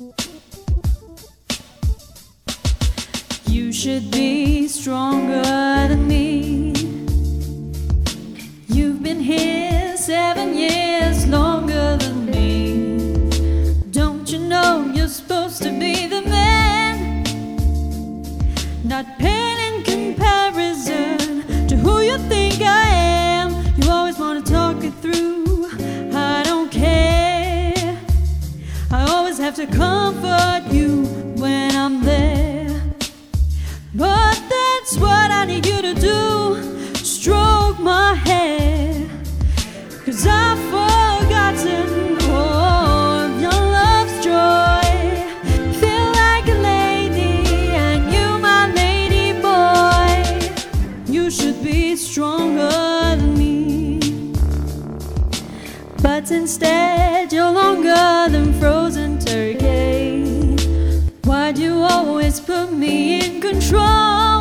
You should be stronger than me. You've been here 7 years longer than me. Don't you know you're supposed to be the man, not pain in comparison to who you think I am. You always want to talk it through. I don't care. I always have to comfort you when I'm there. But that's what I need you to do. Stroke my hair, 'cause I've forgotten all of your love's joy. Feel like a lady and you my lady boy. You should be stronger than me, but instead you're longer than frozen turkey. Why'd you always put me in control?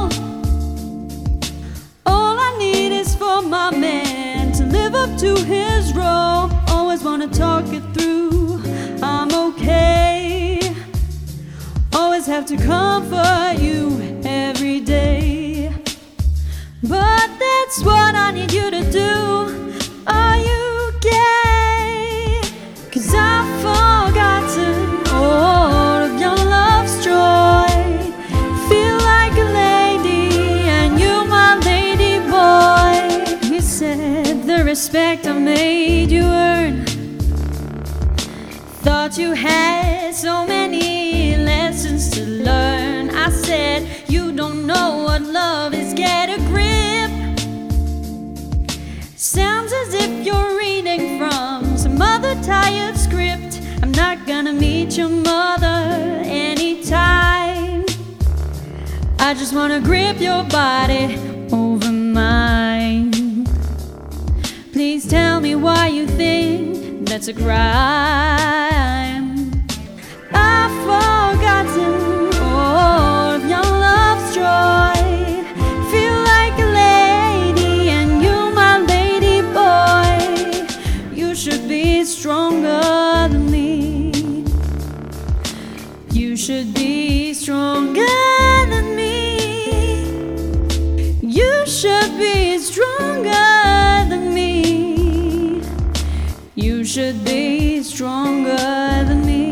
All I need is for my man to live up to his role. Always wanna talk it through. I'm okay. Always have to comfort you every day. But that's what I need you to do. Are you gay? 'Cause I've forgotten all of your love's joy. Feel like a lady and you my lady boy. You said the respect I made you earn. Thought you had so many lessons to learn. I said you don't know what love is, get a grip. Sounds as if you're reading from some other tired script. I'm not gonna meet your mother anytime. I just wanna grip your body over mine. Please tell me why you think that's a crime. I've forgotten all of your love's joy. Feel like a lady and you my lady boy. You should be stronger than me. You should be stronger than me. You should be stronger than me. You should be stronger than me.